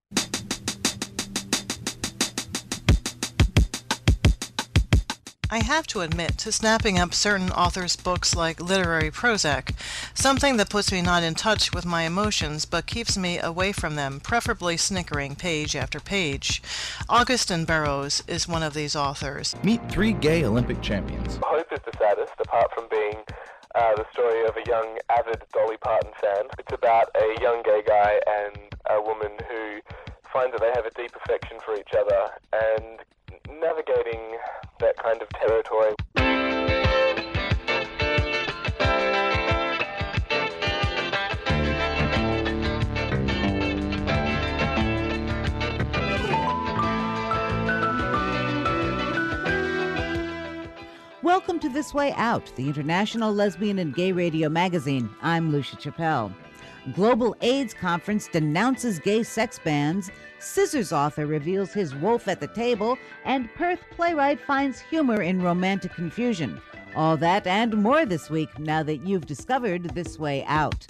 I have to admit to snapping up certain authors' books like literary Prozac, something that puts me not in touch with my emotions but keeps me away from them, preferably snickering page after page. Augustin Burroughs is one of these authors. Meet 3 gay Olympic champions. Hope is the saddest, apart from being the story of a young, avid Dolly Parton fan. It's about a young gay guy and a woman who find that they have a deep affection for each other, and navigating that kind of territory. Welcome to This Way Out, the international lesbian and gay radio magazine. I'm Lucia Chappelle. Global AIDS Conference denounces gay sex bans, Scissors author reveals his wolf at the table, and Perth playwright finds humor in romantic confusion. All that and more this week, now that you've discovered This Way Out.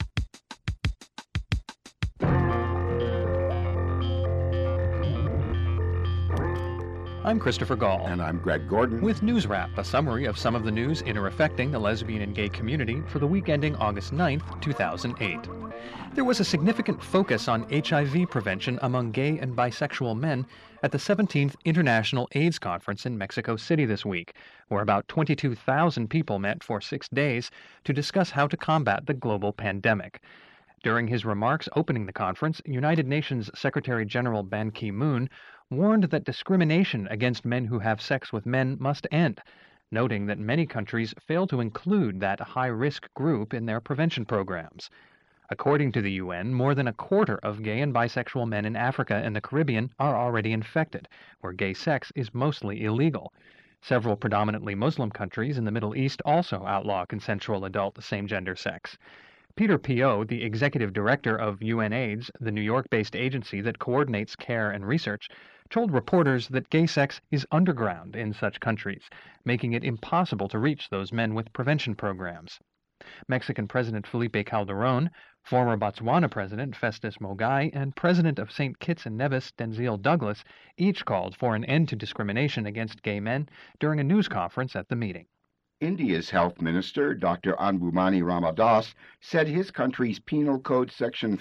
I'm Christopher Gall. And I'm Greg Gordon. With News Wrap, a summary of some of the news affecting the lesbian and gay community for the week ending August 9th, 2008. There was a significant focus on HIV prevention among gay and bisexual men at the 17th International AIDS Conference in Mexico City this week, where about 22,000 people met for 6 days to discuss how to combat the global pandemic. During his remarks opening the conference, United Nations Secretary General Ban Ki-moon warned that discrimination against men who have sex with men must end, noting that many countries fail to include that high-risk group in their prevention programs. According to the UN, more than a quarter of gay and bisexual men in Africa and the Caribbean are already infected, where gay sex is mostly illegal. Several predominantly Muslim countries in the Middle East also outlaw consensual adult same-gender sex. Peter Piot, the executive director of UNAIDS, the New York-based agency that coordinates care and research, told reporters that gay sex is underground in such countries, making it impossible to reach those men with prevention programs. Mexican President Felipe Calderón, former Botswana President Festus Mogae, and President of St. Kitts and Nevis Denzil Douglas each called for an end to discrimination against gay men during a news conference at the meeting. India's Health Minister, Dr. Anbumani Ramadas, said his country's Penal Code Section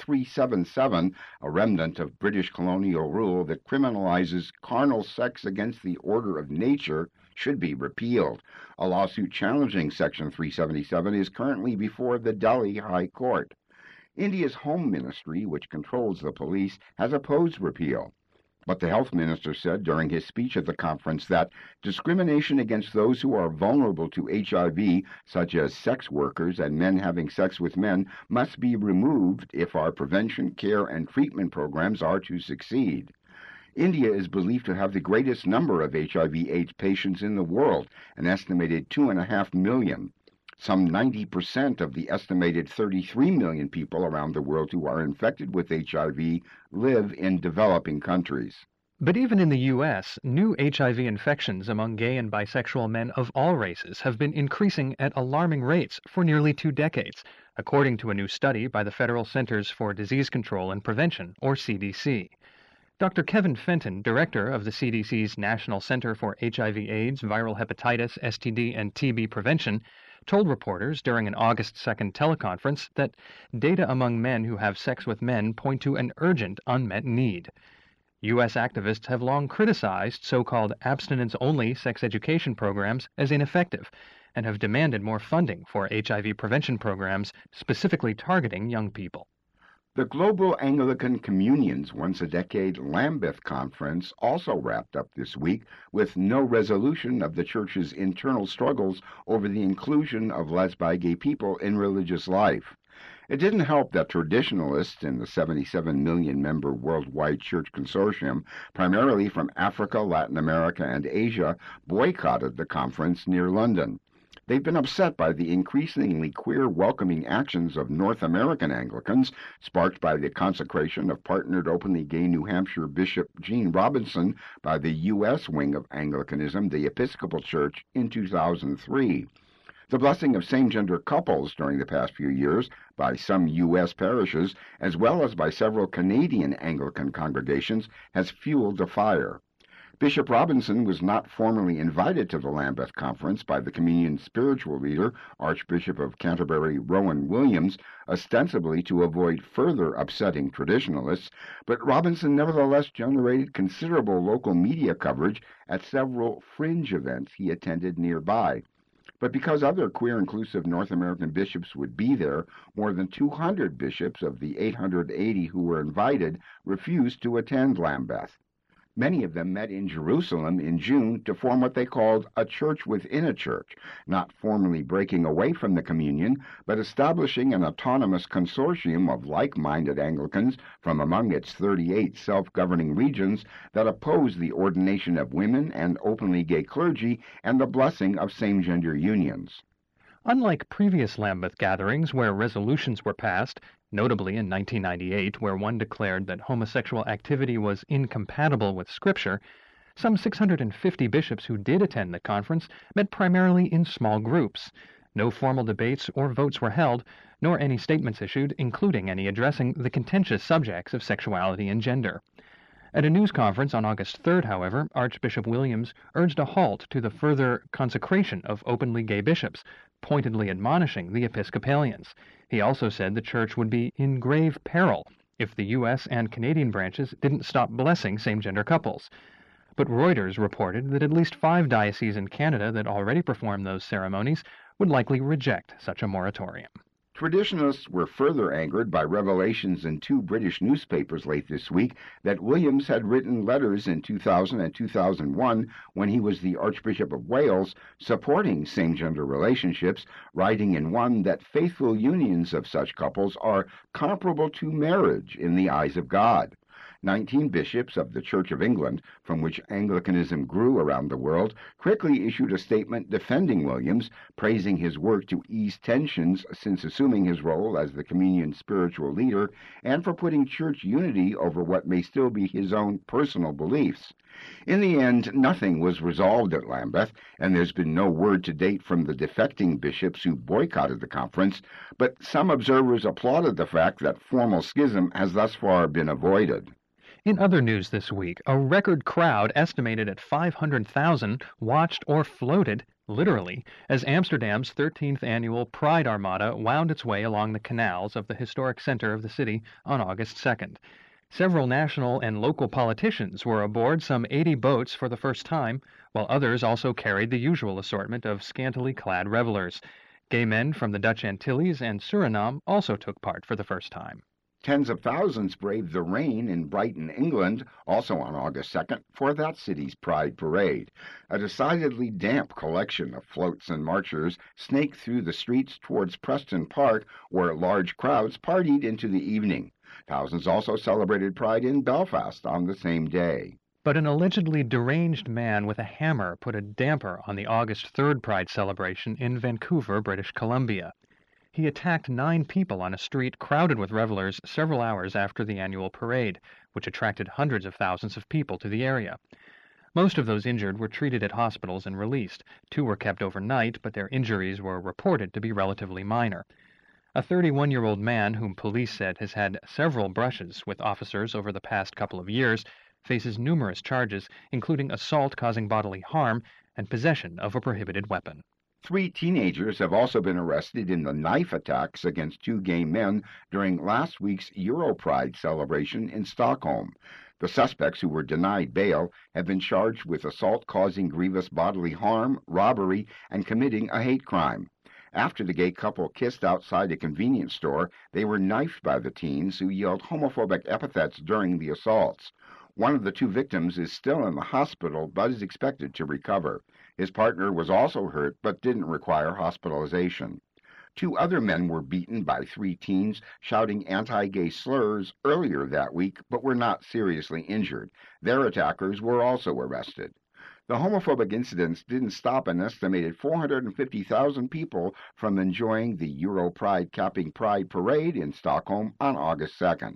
377, a remnant of British colonial rule that criminalizes carnal sex against the order of nature, should be repealed. A lawsuit challenging Section 377 is currently before the Delhi High Court. India's Home Ministry, which controls the police, has opposed repeal. But the health minister said during his speech at the conference that discrimination against those who are vulnerable to HIV, such as sex workers and men having sex with men, must be removed if our prevention, care, and treatment programs are to succeed. India is believed to have the greatest number of HIV/AIDS patients in the world, an estimated 2.5 million. Some 90% of the estimated 33 million people around the world who are infected with HIV live in developing countries. But even in the U.S., new HIV infections among gay and bisexual men of all races have been increasing at alarming rates for nearly 2 decades, according to a new study by the Federal Centers for Disease Control and Prevention, or CDC. Dr. Kevin Fenton, director of the CDC's National Center for HIV/AIDS, Viral Hepatitis, STD, and TB Prevention, told reporters during an August 2nd teleconference that data among men who have sex with men point to an urgent unmet need. U.S. activists have long criticized so-called abstinence-only sex education programs as ineffective and have demanded more funding for HIV prevention programs specifically targeting young people. The Global Anglican Communion's once-a-decade Lambeth Conference also wrapped up this week with no resolution of the Church's internal struggles over the inclusion of lesbi-gay people in religious life. It didn't help that traditionalists in the 77 million-member Worldwide Church Consortium, primarily from Africa, Latin America, and Asia, boycotted the conference near London. They've been upset by the increasingly queer-welcoming actions of North American Anglicans, sparked by the consecration of partnered openly gay New Hampshire Bishop Gene Robinson by the U.S. wing of Anglicanism, the Episcopal Church, in 2003. The blessing of same-gender couples during the past few years by some U.S. parishes, as well as by several Canadian Anglican congregations, has fueled the fire. Bishop Robinson was not formally invited to the Lambeth Conference by the Communion spiritual leader, Archbishop of Canterbury Rowan Williams, ostensibly to avoid further upsetting traditionalists, but Robinson nevertheless generated considerable local media coverage at several fringe events he attended nearby. But because other queer-inclusive North American bishops would be there, more than 200 bishops of the 880 who were invited refused to attend Lambeth. Many of them met in Jerusalem in June to form what they called a church within a church, not formally breaking away from the communion, but establishing an autonomous consortium of like-minded Anglicans from among its 38 self-governing regions that oppose the ordination of women and openly gay clergy and the blessing of same-gender unions. Unlike previous Lambeth gatherings where resolutions were passed, notably in 1998 where one declared that homosexual activity was incompatible with Scripture, some 650 bishops who did attend the conference met primarily in small groups. No formal debates or votes were held, nor any statements issued, including any addressing the contentious subjects of sexuality and gender. At a news conference on August 3rd, however, Archbishop Williams urged a halt to the further consecration of openly gay bishops, pointedly admonishing the Episcopalians. He also said the church would be in grave peril if the U.S. and Canadian branches didn't stop blessing same-gender couples. But Reuters reported that at least 5 dioceses in Canada that already perform those ceremonies would likely reject such a moratorium. Traditionalists were further angered by revelations in 2 British newspapers late this week that Williams had written letters in 2000 and 2001, when he was the Archbishop of Wales, supporting same-gender relationships, writing in one that faithful unions of such couples are comparable to marriage in the eyes of God. 19 bishops of the Church of England, from which Anglicanism grew around the world, quickly issued a statement defending Williams, praising his work to ease tensions since assuming his role as the communion spiritual leader, and for putting church unity over what may still be his own personal beliefs. In the end, nothing was resolved at Lambeth, and there's been no word to date from the defecting bishops who boycotted the conference, but some observers applauded the fact that formal schism has thus far been avoided. In other news this week, a record crowd estimated at 500,000 watched or floated, literally, as Amsterdam's 13th annual Pride Armada wound its way along the canals of the historic center of the city on August 2nd. Several national and local politicians were aboard some 80 boats for the first time, while others also carried the usual assortment of scantily clad revelers. Gay men from the Dutch Antilles and Suriname also took part for the first time. Tens of thousands braved the rain in Brighton, England, also on August 2nd, for that city's Pride Parade. A decidedly damp collection of floats and marchers snaked through the streets towards Preston Park, where large crowds partied into the evening. Thousands also celebrated Pride in Belfast on the same day. But an allegedly deranged man with a hammer put a damper on the August 3rd Pride celebration in Vancouver, British Columbia. He attacked 9 people on a street crowded with revelers several hours after the annual parade, which attracted hundreds of thousands of people to the area. Most of those injured were treated at hospitals and released. 2 were kept overnight, but their injuries were reported to be relatively minor. A 31-year-old man, whom police said has had several brushes with officers over the past couple of years, faces numerous charges, including assault causing bodily harm and possession of a prohibited weapon. 3 teenagers have also been arrested in the knife attacks against 2 gay men during last week's Europride celebration in Stockholm. The suspects, who were denied bail, have been charged with assault causing grievous bodily harm, robbery, and committing a hate crime. After the gay couple kissed outside a convenience store, they were knifed by the teens, who yelled homophobic epithets during the assaults. One of the 2 victims is still in the hospital, but is expected to recover. His partner was also hurt, but didn't require hospitalization. 2 other men were beaten by 3 teens, shouting anti-gay slurs earlier that week, but were not seriously injured. Their attackers were also arrested. The homophobic incidents didn't stop an estimated 450,000 people from enjoying the Europride capping Pride Parade in Stockholm on August 2nd.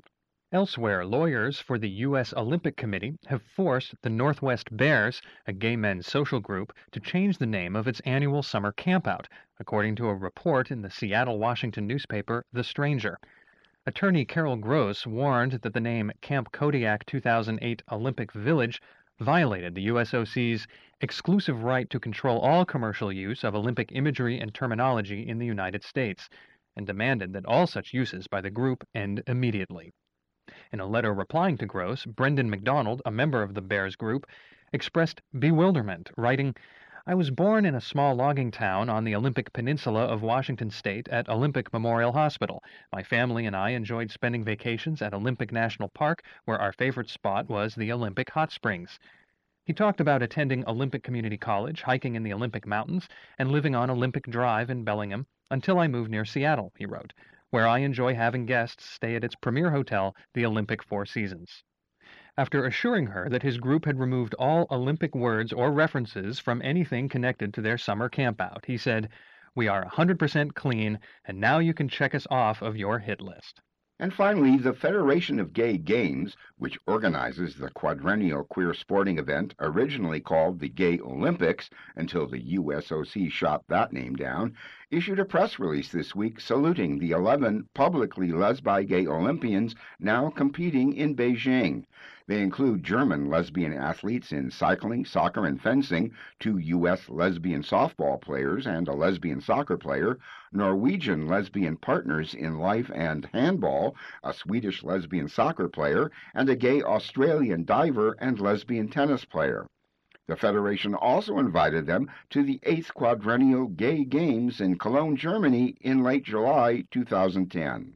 Elsewhere, lawyers for the U.S. Olympic Committee have forced the Northwest Bears, a gay men's social group, to change the name of its annual summer campout, according to a report in the Seattle, Washington newspaper, The Stranger. Attorney Carol Gross warned that the name Camp Kodiak 2008 Olympic Village violated the USOC's exclusive right to control all commercial use of Olympic imagery and terminology in the United States, and demanded that all such uses by the group end immediately. In a letter replying to Gross, Brendan McDonald, a member of the Bears group, expressed bewilderment, writing, "I was born in a small logging town on the Olympic Peninsula of Washington State at Olympic Memorial Hospital. My family and I enjoyed spending vacations at Olympic National Park, where our favorite spot was the Olympic Hot Springs." He talked about attending Olympic Community College, hiking in the Olympic Mountains, and living on Olympic Drive in Bellingham until I moved near Seattle, he wrote, where I enjoy having guests stay at its premier hotel, the Olympic Four Seasons. After assuring her that his group had removed all Olympic words or references from anything connected to their summer campout, he said, "We are 100% clean, and now you can check us off of your hit list." And finally, the Federation of Gay Games, which organizes the quadrennial queer sporting event originally called the Gay Olympics until the USOC shot that name down, issued a press release this week saluting the 11 publicly lesbi-gay Olympians now competing in Beijing. They include German lesbian athletes in cycling, soccer, and fencing, 2 U.S. lesbian softball players and a lesbian soccer player, Norwegian lesbian partners in life and handball, a Swedish lesbian soccer player, and a gay Australian diver and lesbian tennis player. The Federation also invited them to the 8th Quadrennial Gay Games in Cologne, Germany in late July 2010.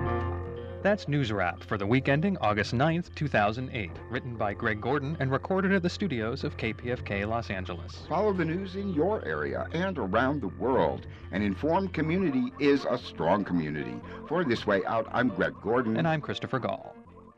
That's News Wrap for the week ending August 9th, 2008, written by Greg Gordon and recorded at the studios of KPFK Los Angeles. Follow the news in your area and around the world. An informed community is a strong community. For This Way Out, I'm Greg Gordon. And I'm Christopher Gall.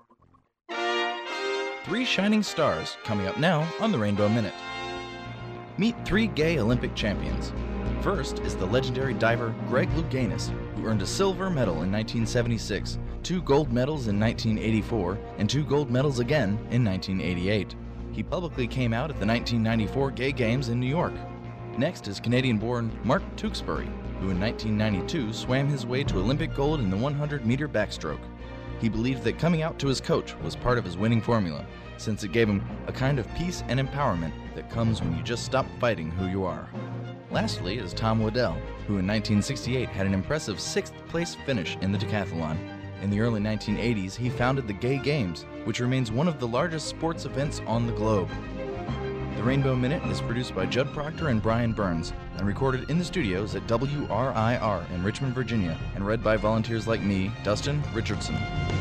3 shining stars coming up now on the Rainbow Minute. Meet 3 gay Olympic champions. First is the legendary diver Greg Louganis, who earned a silver medal in 1976, 2 gold medals in 1984, and 2 gold medals again in 1988. He publicly came out at the 1994 Gay Games in New York. Next is Canadian-born Mark Tewksbury, who in 1992 swam his way to Olympic gold in the 100-meter backstroke. He believed that coming out to his coach was part of his winning formula, since it gave him a kind of peace and empowerment that comes when you just stop fighting who you are. Lastly is Tom Waddell, who in 1968 had an impressive 6th-place finish in the decathlon. In the early 1980s, he founded the Gay Games, which remains one of the largest sports events on the globe. The Rainbow Minute is produced by Judd Proctor and Brian Burns and recorded in the studios at WRIR in Richmond, Virginia, and read by volunteers like me, Dustin Richardson.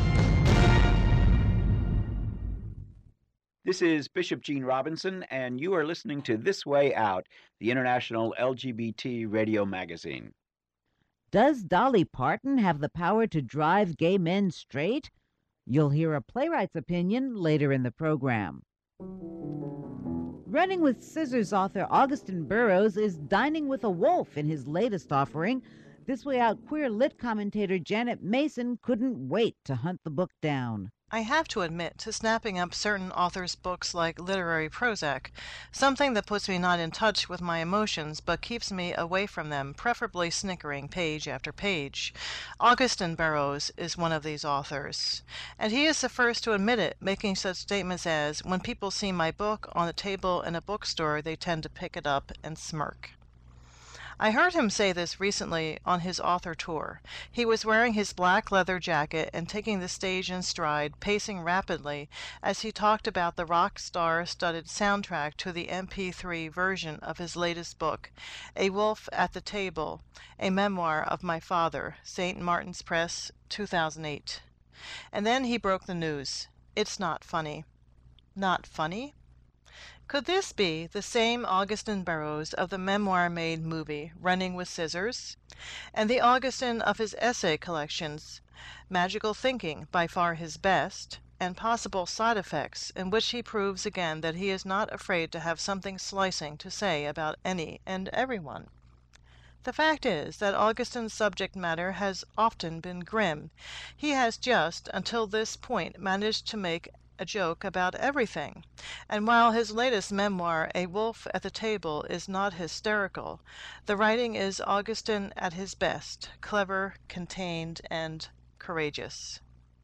This is Bishop Gene Robinson, and you are listening to This Way Out, the international LGBT radio magazine. Does Dolly Parton have the power to drive gay men straight? You'll hear a playwright's opinion later in the program. Running with Scissors author Augustin Burroughs is dining with a wolf in his latest offering. This Way Out queer lit commentator Janet Mason couldn't wait to hunt the book down. I have to admit to snapping up certain authors' books like literary Prozac, something that puts me not in touch with my emotions but keeps me away from them, preferably snickering page after page. Augustin Burroughs is one of these authors, and he is the first to admit it, making such statements as, "When people see my book on the table in a bookstore, they tend to pick it up and smirk." I heard him say this recently on his author tour. He was wearing his black leather jacket and taking the stage in stride, pacing rapidly as he talked about the rock star-studded soundtrack to the MP3 version of his latest book, A Wolf at the Table, a memoir of my father, St. Martin's Press, 2008. And then he broke the news. It's not funny. Not funny? Could this be the same Augustin Burroughs of the memoir-made movie Running with Scissors? And the Augustin of his essay collections, Magical Thinking, by far his best, and Possible Side Effects, in which he proves again that he is not afraid to have something slicing to say about any and everyone? The fact is that Augustine's subject matter has often been grim. He has just, until this point, managed to make a joke about everything. And while his latest memoir, A Wolf at the Table, is not hysterical, the writing is Augustine at his best, clever, contained, and courageous.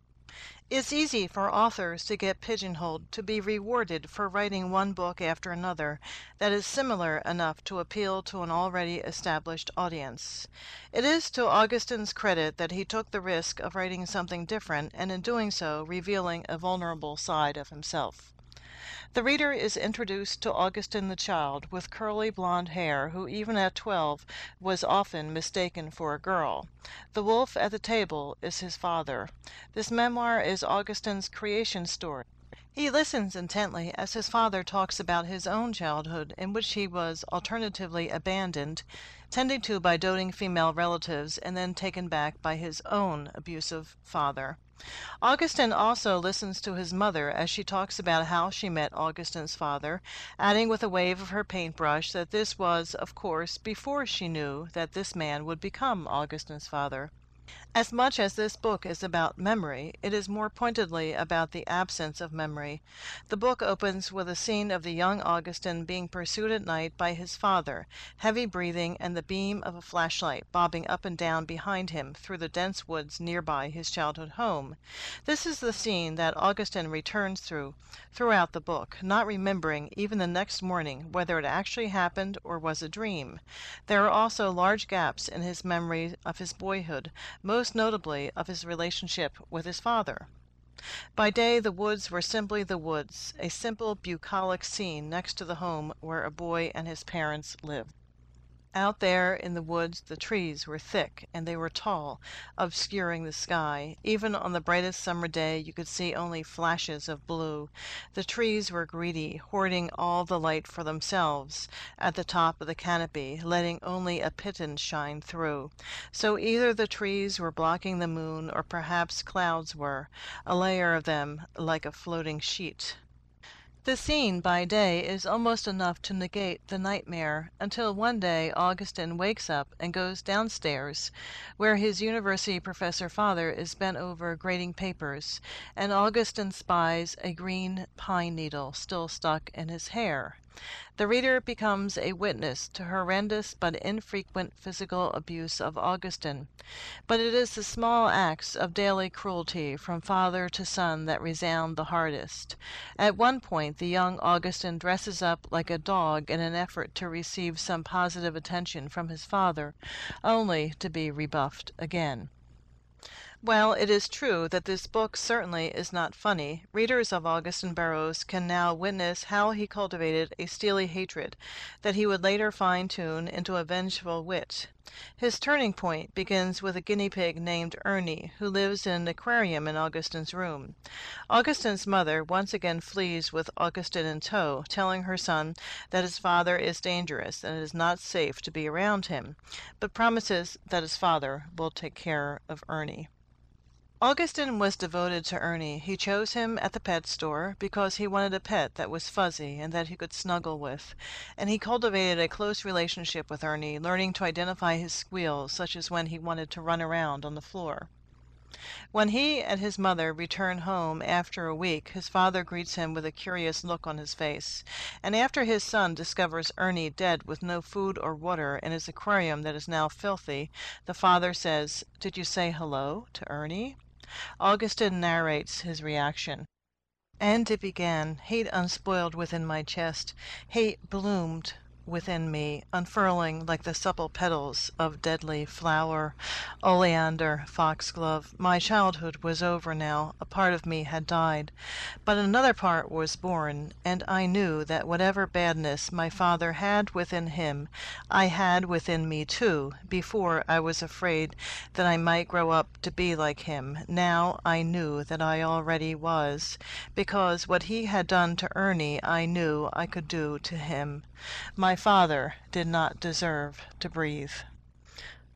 It's easy for authors to get pigeonholed, to be rewarded for writing one book after another that is similar enough to appeal to an already established audience. It is to Augustine's credit that he took the risk of writing something different, and in doing so revealing a vulnerable side of himself. The reader is introduced to Augustine the child, with curly blonde hair, who even at 12 was often mistaken for a girl. The wolf at the table is his father. This memoir is Augustine's creation story. He listens intently as his father talks about his own childhood, in which he was alternatively abandoned, tended to by doting female relatives, and then taken back by his own abusive father. Augustine also listens to his mother as she talks about how she met Augustine's father, adding with a wave of her paintbrush that this was, of course, before she knew that this man would become Augustine's father. As much as this book is about memory, it is more pointedly about the absence of memory. The book opens with a scene of the young Augustine being pursued at night by his father, heavy breathing and the beam of a flashlight bobbing up and down behind him through the dense woods nearby his childhood home. This is the scene that Augustine returns throughout the book, not remembering even the next morning whether it actually happened or was a dream. There are also large gaps in his memory of his boyhood, most notably of his relationship with his father. By day the woods were simply the woods, a simple bucolic scene next to the home where a boy and his parents lived. Out there in the woods the trees were thick, and they were tall, obscuring the sky. Even on the brightest summer day you could see only flashes of blue. The trees were greedy, hoarding all the light for themselves at the top of the canopy, letting only a pittance shine through. So either the trees were blocking the moon, or perhaps clouds were, a layer of them like a floating sheet. The scene by day is almost enough to negate the nightmare, until one day Augustine wakes up and goes downstairs, where his university professor father is bent over grading papers, and Augustine spies a green pine needle still stuck in his hair. The reader becomes a witness to horrendous but infrequent physical abuse of Augustine. But it is the small acts of daily cruelty from father to son that resound the hardest. At one point the young Augustine dresses up like a dog in an effort to receive some positive attention from his father, only to be rebuffed again. While it is true that this book certainly is not funny, readers of Augusten Burroughs can now witness how he cultivated a steely hatred that he would later fine-tune into a vengeful wit. His turning point begins with a guinea pig named Ernie, who lives in an aquarium in Augustine's room. Augustine's mother once again flees with Augustine in tow, telling her son that his father is dangerous and it is not safe to be around him, but promises that his father will take care of Ernie. Augustine was devoted to Ernie. He chose him at the pet store because he wanted a pet that was fuzzy and that he could snuggle with, and he cultivated a close relationship with Ernie, learning to identify his squeals, such as when he wanted to run around on the floor. When he and his mother return home after a week, his father greets him with a curious look on his face, and after his son discovers Ernie dead with no food or water in his aquarium that is now filthy, the father says, "Did you say hello to Ernie?" Augustine narrates his reaction. "And it began. Hate unspoiled within my chest. Hate bloomed within me, unfurling like the supple petals of deadly flower, oleander, foxglove. My childhood was over now. A part of me had died, but another part was born, and I knew that whatever badness my father had within him, I had within me too. Before, I was afraid that I might grow up to be like him. Now I knew that I already was, because what he had done to Ernie I knew I could do to him. My father did not deserve to breathe."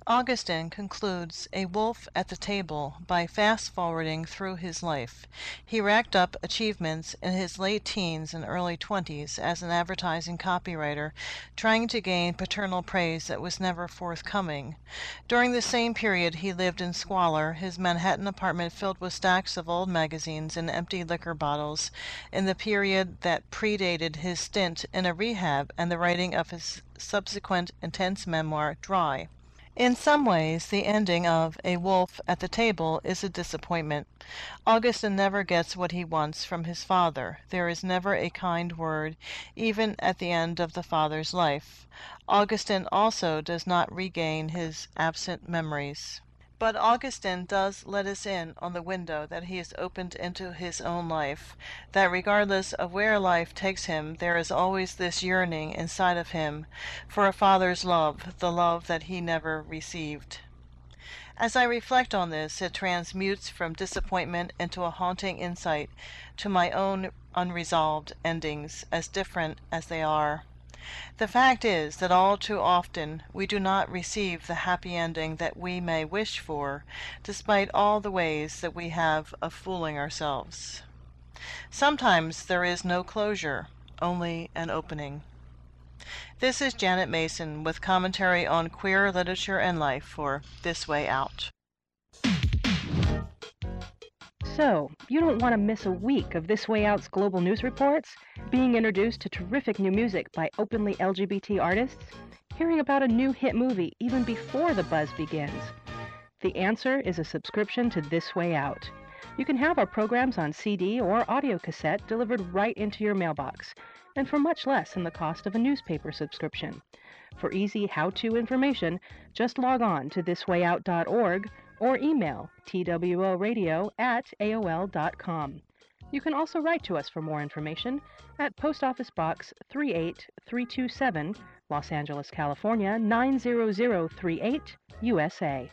Augustine concludes A Wolf at the Table by fast-forwarding through his life. He racked up achievements in his late teens and early 20s as an advertising copywriter, trying to gain paternal praise that was never forthcoming. During the same period he lived in squalor, his Manhattan apartment filled with stacks of old magazines and empty liquor bottles, in the period that predated his stint in a rehab and the writing of his subsequent intense memoir, Dry. In some ways, the ending of A Wolf at the Table is a disappointment. Augustine never gets what he wants from his father. There is never a kind word, even at the end of the father's life. Augustine also does not regain his absent memories. But Augustine does let us in on the window that he has opened into his own life, that regardless of where life takes him, there is always this yearning inside of him for a father's love, the love that he never received. As I reflect on this, it transmutes from disappointment into a haunting insight to my own unresolved endings, as different as they are. The fact is that all too often we do not receive the happy ending that we may wish for, despite all the ways that we have of fooling ourselves. Sometimes there is no closure, only an opening. This is Janet Mason with commentary on queer literature and life for This Way Out. So, you don't want to miss a week of This Way Out's global news reports, being introduced to terrific new music by openly LGBT artists, hearing about a new hit movie even before the buzz begins? The answer is a subscription to This Way Out. You can have our programs on CD or audio cassette delivered right into your mailbox, and for much less than the cost of a newspaper subscription. For easy how-to information, just log on to thiswayout.org or email tworadio@aol.com. You can also write to us for more information at Post Office Box 38327, Los Angeles, California 90038, USA.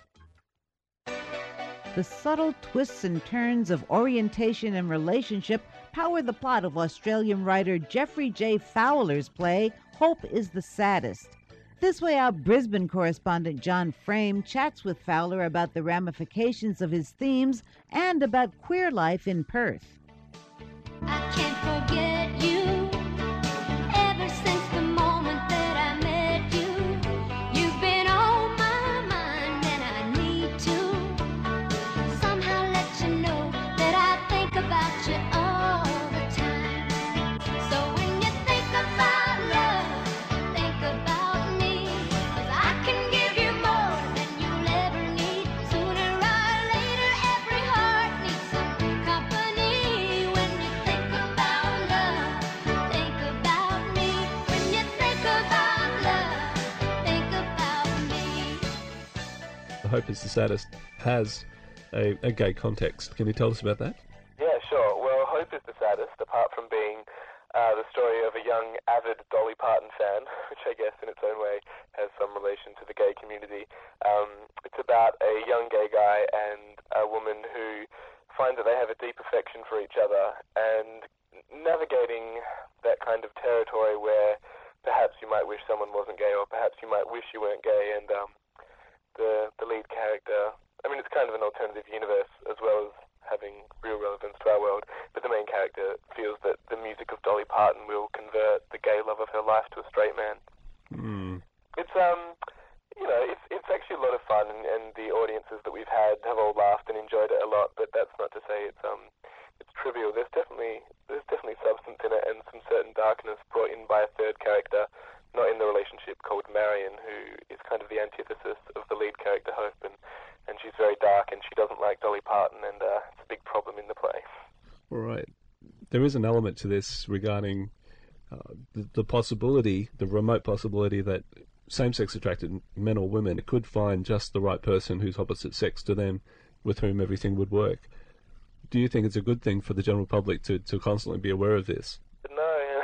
The subtle twists and turns of orientation and relationship power the plot of Australian writer Geoffrey J. Fowler's play, Hope is the Saddest. This Way Out Brisbane correspondent John Frame chats with Fowler about the ramifications of his themes and about queer life in Perth. I can't forget you. Ever since the moment that I met you, you've been on my mind, and I need to somehow let you know that I think about you all the time. So when you think about love, think about me, 'cause I can give you more than you'll ever need. Sooner or later, every heart needs some company. When you think about love, think about me. When you think about love, think about me. Hope is the Saddest has a gay context. Can you tell us about that? Yeah, sure. Well, Hope is the Saddest, apart from being the story of a young, avid Dolly Parton fan, which I guess in its own way has some relation to the gay community. It's about a young gay guy and a woman who find that they have a deep affection for each other, and navigating that kind of territory where perhaps you might wish someone wasn't gay, or perhaps you might wish you weren't gay, and the lead character, I mean, it's kind of an alternative universe as well as having real relevance to our world, but the main character feels that the music of Dolly Parton will convert the gay love of her life to a straight man. It's it's actually a lot of fun, and the audiences that we've had have all laughed and enjoyed it a lot, but that's not to say it's trivial. There's definitely substance in it, and some certain darkness brought in by a third character, not in the relationship, called Marion, who is kind of the antithesis of the lead character Hope, and she's very dark, and she doesn't like Dolly Parton, and it's a big problem in the play. All right. There is an element to this regarding the possibility, the remote possibility that same-sex attracted men or women could find just the right person who's opposite sex to them, with whom everything would work. Do you think it's a good thing for the general public to constantly be aware of this? No.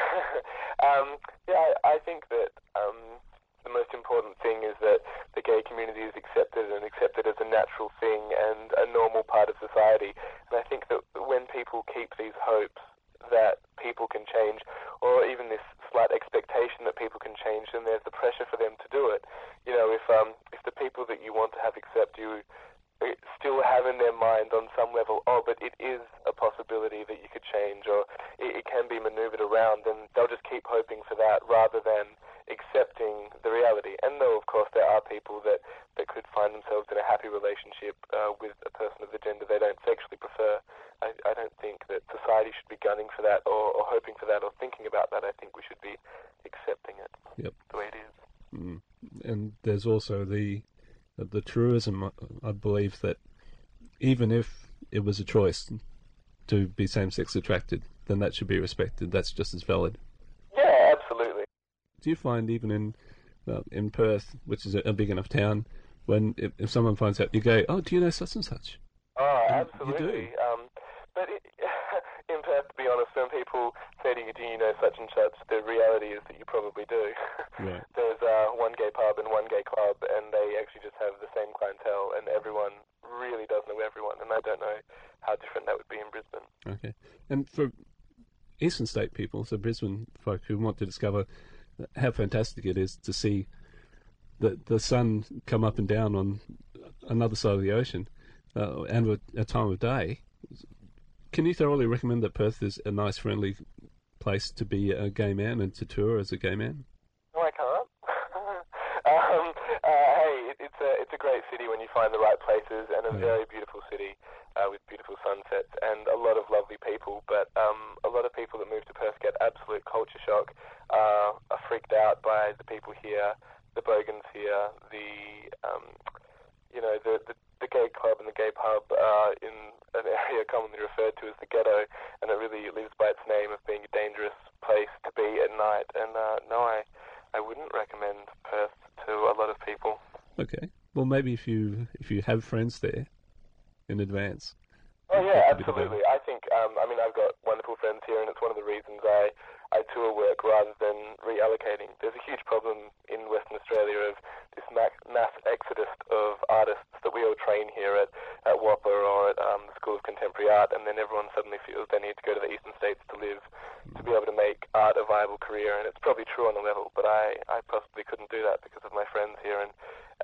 I think that the most important thing is that the gay community is accepted as a natural thing and a normal part of society. And I think that when people keep these hopes that people can change, or even this slight expectation that people can change, then there's the pressure for them to do it. You know, if the people that you want to have accept you still have in their mind on some level, but it is a possibility that you could change, or it can be maneuvered around, then they'll just keep hoping for that rather than accepting the reality. And though, of course, there are people that could find themselves in a happy relationship with a person of the gender they don't sexually prefer, I don't think that society should be gunning for that or hoping for that or thinking about that. I think we should be accepting it the way it is. Mm. And there's also the truism, I believe, that even if it was a choice to be same-sex attracted, then that should be respected. That's just as valid. Yeah, absolutely. Do you find even in Perth, which is a big enough town, when if someone finds out you're gay, oh, do you know such and such? Oh, absolutely. You do. But in Perth, to be honest, when people say to you, do you know such and such, the reality is that you probably do. Right. There's one gay pub and one gay club, and they actually just have the same clientele, and everyone really does know everyone, and I don't know how different that would be in Brisbane. Okay. And for eastern state people, so Brisbane folk who want to discover how fantastic it is to see the sun come up and down on another side of the ocean, and a time of day, can you thoroughly recommend that Perth is a nice, friendly place to be a gay man and to tour as a gay man? No, I can't. Hey, it's a great city when you find the right places, and a very beautiful city with beautiful sunsets and a lot of lovely people. But a lot of people that move to Perth get absolute culture shock, are freaked out by the people here, the bogans here, the gay club and the gay pub in an area commonly referred to as the ghetto, and it really lives by its name of being a dangerous place to be at night. And no, I wouldn't recommend Perth to a lot of people. Okay. Well, maybe if you have friends there in advance. Oh yeah, absolutely. I think I've got wonderful friends here, and it's one of the reasons I tour work rather than reallocating. There's a huge problem in Western Australia of this mass exodus of artists that we all train here at WAPA or at the School of Contemporary Art, and then everyone suddenly feels they need to go to the eastern states to live, to be able to make art a viable career. And it's probably true on a level, but I possibly couldn't do that because of my friends here, and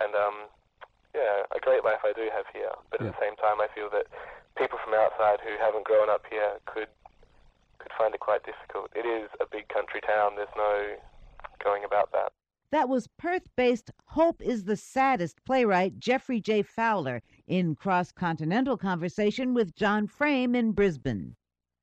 a great life I do have here. But at the same time, I feel that people from outside who haven't grown up here could find it quite difficult. It is a big country town. There's no going about that. That was Perth-based Hope is the Saddest playwright Jeffrey J. Fowler in cross-continental conversation with John Frame in Brisbane.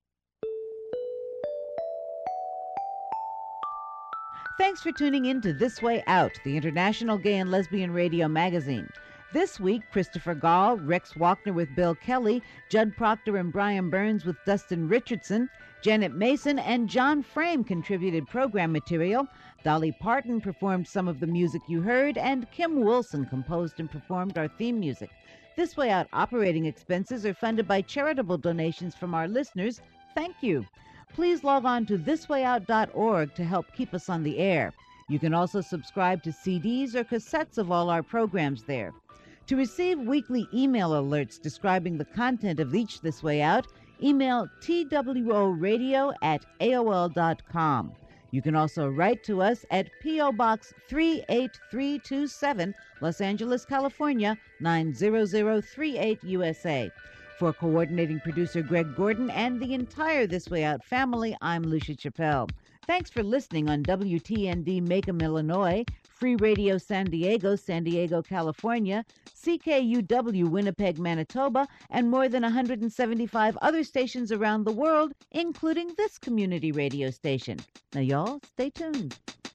Thanks for tuning in to This Way Out, the International Gay and Lesbian Radio magazine. This week, Christopher Gall, Rex Walkner with Bill Kelly, Judd Proctor and Brian Burns with Dustin Richardson, Janet Mason and John Frame contributed program material, Dolly Parton performed some of the music you heard, and Kim Wilson composed and performed our theme music. This Way Out operating expenses are funded by charitable donations from our listeners. Thank you. Please log on to thiswayout.org to help keep us on the air. You can also subscribe to CDs or cassettes of all our programs there. To receive weekly email alerts describing the content of each This Way Out, email tworadio@aol.com. You can also write to us at P.O. Box 38327, Los Angeles, California, 90038 USA. For coordinating producer Greg Gordon and the entire This Way Out family, I'm Lucia Chappelle. Thanks for listening on WTND Macomb, Illinois, Free Radio San Diego, California, CKUW Winnipeg, Manitoba, and more than 175 other stations around the world, including this community radio station. Now, y'all, stay tuned.